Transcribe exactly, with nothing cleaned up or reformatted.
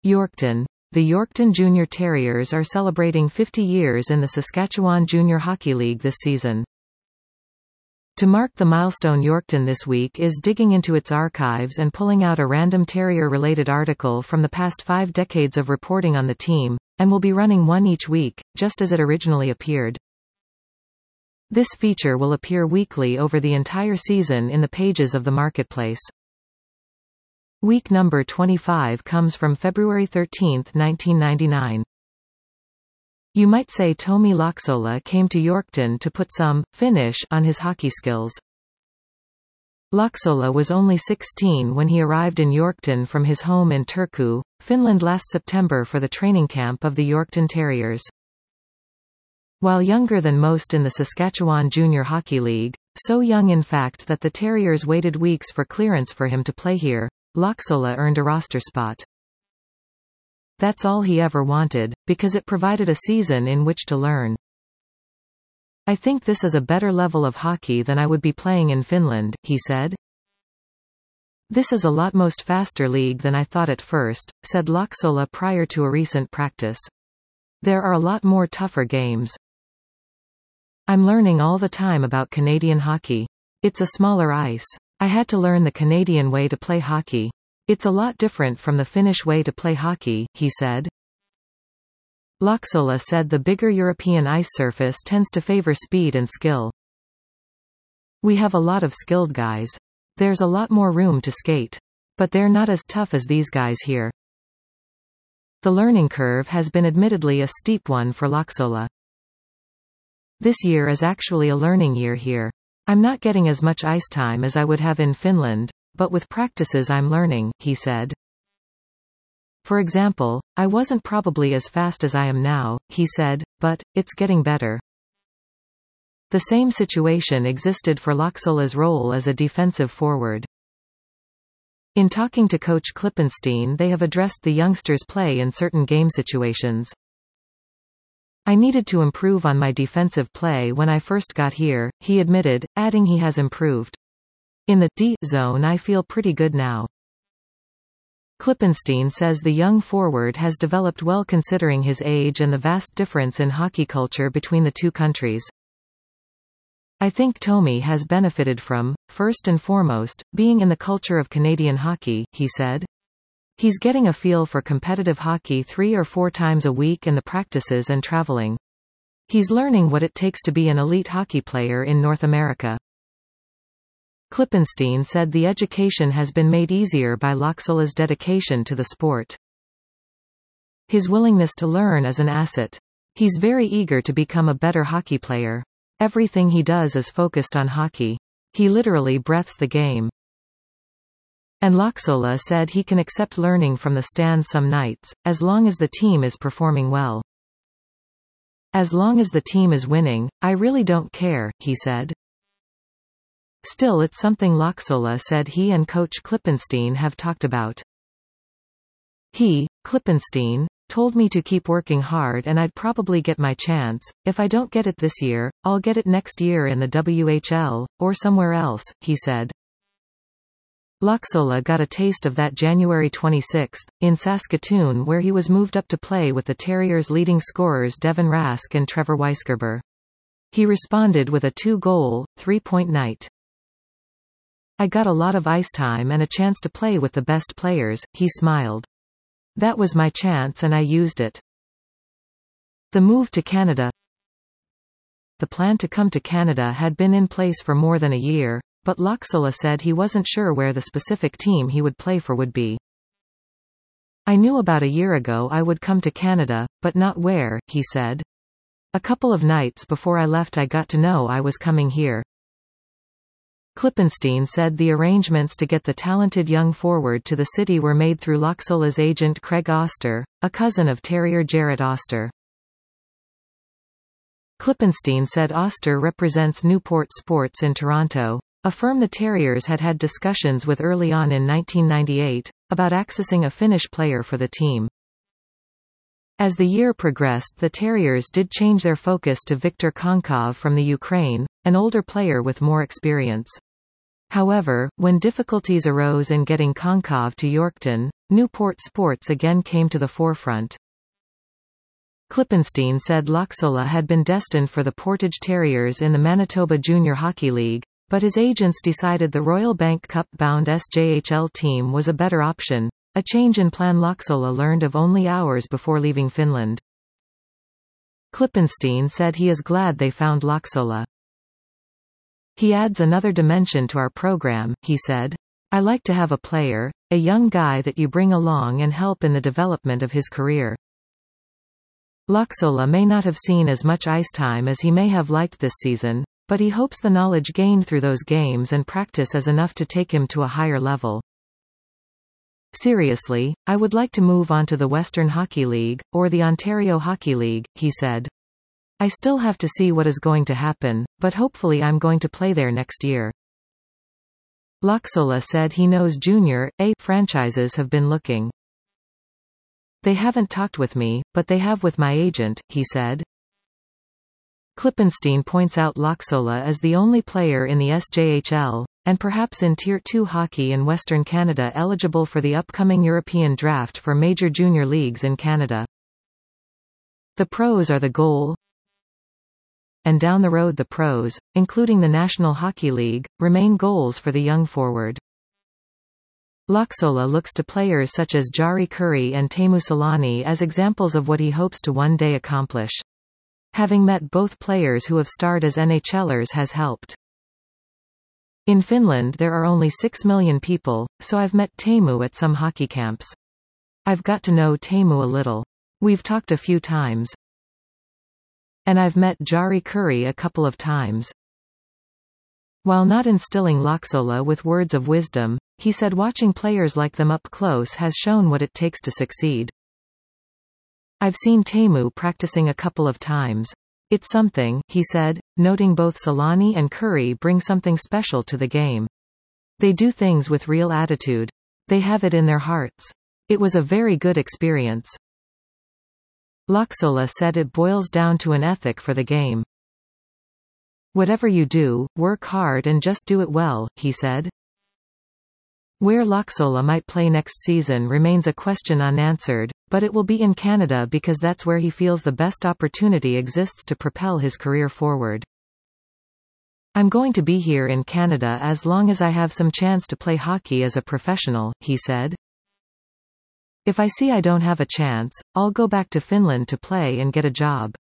Yorkton. The Yorkton Junior Terriers are celebrating fifty years in the Saskatchewan Junior Hockey League this season. To mark the milestone, Yorkton this week is digging into its archives and pulling out a random terrier-related article from the past five decades of reporting on the team, and will be running one each week, just as it originally appeared. This feature will appear weekly over the entire season in the pages of the marketplace. Week number twenty-five comes from February thirteenth, nineteen ninety-nine. You might say Tomi Laaksola came to Yorkton to put some finish on his hockey skills. Laaksola was only sixteen when he arrived in Yorkton from his home in Turku, Finland last September for the training camp of the Yorkton Terriers. While younger than most in the Saskatchewan Junior Hockey League, so young in fact that the Terriers waited weeks for clearance for him to play here, Laaksola earned a roster spot. That's all he ever wanted, because it provided a season in which to learn. I think this is a better level of hockey than I would be playing in Finland, he said. This is a lot most faster league than I thought at first, said Laaksola prior to a recent practice. There are a lot more tougher games. I'm learning all the time about Canadian hockey. It's a smaller ice. I had to learn the Canadian way to play hockey. It's a lot different from the Finnish way to play hockey, he said. Laaksola said the bigger European ice surface tends to favor speed and skill. We have a lot of skilled guys. There's a lot more room to skate. But they're not as tough as these guys here. The learning curve has been admittedly a steep one for Laaksola. This year is actually a learning year here. I'm not getting as much ice time as I would have in Finland, but with practices I'm learning, he said. For example, I wasn't probably as fast as I am now, he said, but it's getting better. The same situation existed for Laaksola's role as a defensive forward. In talking to coach Klippenstein, they have addressed the youngsters' play in certain game situations. I needed to improve on my defensive play when I first got here, he admitted, adding he has improved. In the D zone I feel pretty good now. Klippenstein says the young forward has developed well considering his age and the vast difference in hockey culture between the two countries. I think Tomi has benefited from, first and foremost, being in the culture of Canadian hockey, he said. He's getting a feel for competitive hockey three or four times a week in the practices and traveling. He's learning what it takes to be an elite hockey player in North America. Klippenstein said the education has been made easier by Laaksola's dedication to the sport. His willingness to learn is an asset. He's very eager to become a better hockey player. Everything he does is focused on hockey. He literally breathes the game. And Laaksola said he can accept learning from the stands some nights, as long as the team is performing well. As long as the team is winning, I really don't care, he said. Still, it's something Laaksola said he and coach Klippenstein have talked about. He, Klippenstein, told me to keep working hard and I'd probably get my chance. If I don't get it this year, I'll get it next year in the W H L, or somewhere else, he said. Laaksola got a taste of that January twenty-sixth, in Saskatoon, where he was moved up to play with the Terriers' leading scorers Devin Rask and Trevor Weisgerber. He responded with a two-goal, three-point night. I got a lot of ice time and a chance to play with the best players, he smiled. That was my chance and I used it. The move to Canada. The plan to come to Canada had been in place for more than a year, but Laaksola said he wasn't sure where the specific team he would play for would be. I knew about a year ago I would come to Canada, but not where, he said. A couple of nights before I left I got to know I was coming here. Klippenstein said the arrangements to get the talented young forward to the city were made through Laaksola's agent Craig Oster, a cousin of Terrier Jarrett Oster. Klippenstein said Oster represents Newport Sports in Toronto, a firm the Terriers had had discussions with early on in nineteen ninety-eight, about accessing a Finnish player for the team. As the year progressed, the Terriers did change their focus to Viktor Konkov from the Ukraine, an older player with more experience. However, when difficulties arose in getting Konkov to Yorkton, Newport sports again came to the forefront. Klippenstein said Laxola had been destined for the Portage Terriers in the Manitoba Junior Hockey League, but his agents decided the Royal Bank Cup-bound S J H L team was a better option, a change in plan Laxola learned of only hours before leaving Finland. Klippenstein said he is glad they found Laxola. He adds another dimension to our program, he said. I like to have a player, a young guy that you bring along and help in the development of his career. Laxola may not have seen as much ice time as he may have liked this season, but he hopes the knowledge gained through those games and practice is enough to take him to a higher level. Seriously, I would like to move on to the Western Hockey League, or the Ontario Hockey League, he said. I still have to see what is going to happen, but hopefully I'm going to play there next year. Laxola said he knows Junior A franchises have been looking. They haven't talked with me, but they have with my agent, he said. Klippenstein points out Laxola as the only player in the S J H L, and perhaps in Tier two hockey in Western Canada eligible for the upcoming European draft for major junior leagues in Canada. The pros are the goal, and down the road the pros, including the National Hockey League, remain goals for the young forward. Laxola looks to players such as Jari Kurri and Teemu Selanne as examples of what he hopes to one day accomplish. Having met both players who have starred as NHLers has helped. In Finland there are only six million people, so I've met Teemu at some hockey camps. I've got to know Teemu a little. We've talked a few times. And I've met Jari Kurri a couple of times. While not instilling Laxola with words of wisdom, he said watching players like them up close has shown what it takes to succeed. I've seen Teemu practicing a couple of times. It's something, he said, noting both Selanne and Kurri bring something special to the game. They do things with real attitude. They have it in their hearts. It was a very good experience. Laxola said it boils down to an ethic for the game. Whatever you do, work hard and just do it well, he said. Where Laxola might play next season remains a question unanswered, but it will be in Canada because that's where he feels the best opportunity exists to propel his career forward. I'm going to be here in Canada as long as I have some chance to play hockey as a professional, he said. If I see I don't have a chance, I'll go back to Finland to play and get a job.